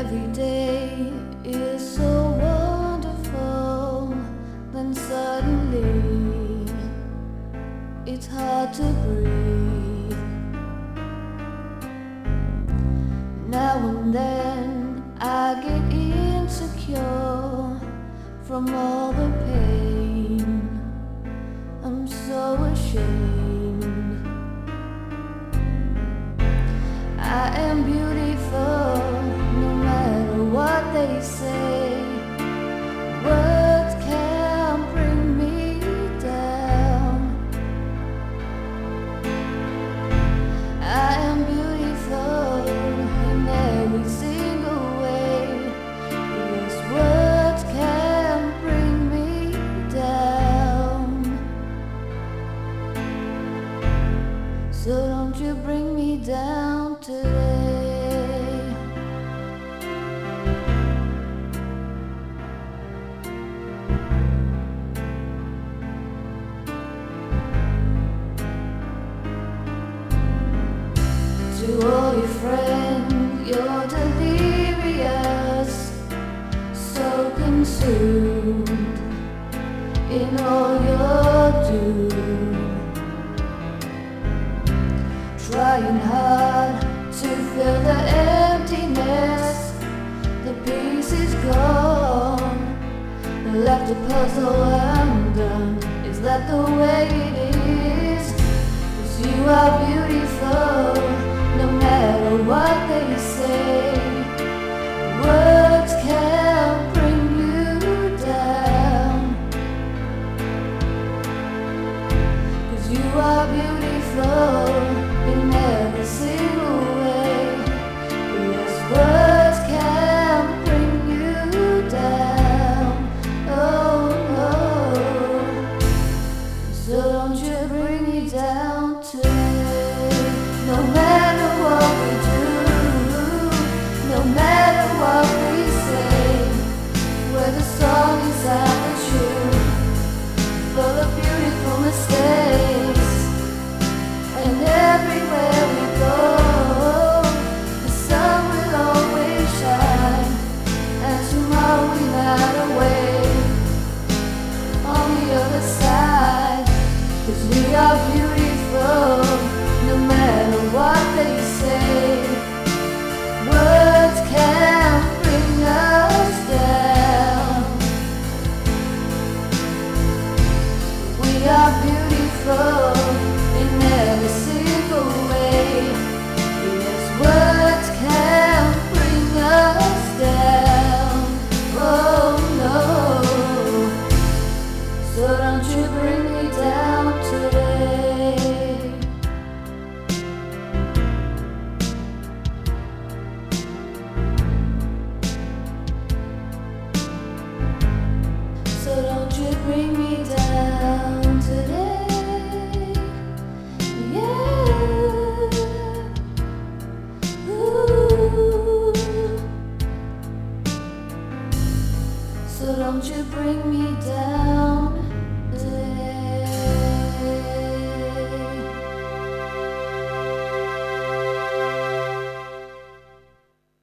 every day is so wonderful, then suddenly it's hard to breathe. Now and then I get insecure from all the pain. I'm so ashamed. I am beautiful no matter what they say. Words can't bring me down. I am beautiful in every single way. Yes, words can't bring me down. So don't you bring me down today. To all your friends, you're delirious, so consumed in all your doom, trying hard to fill the emptiness. The piece is gone, left a puzzle undone. Is that the way it is? 'Cause you are beautiful no matter what they say. Words can't bring you down, 'cause you are beautiful in every single way. Yes, words can't bring you down. Oh, oh. So don't you bring me down today. No matter what we do, no matter what we say, whether song is out the truth, full of beautiful mistakes. And everywhere we go, the sun will always shine. And tomorrow we light away on the other side. 'Cause we are beautiful no matter what they say. Words can't bring us down. We are beautiful in every single way. Yes, words can't bring us down. Oh no. So don't you bring me down today. So don't you bring me down today. Yeah. Ooh. So don't you bring me down.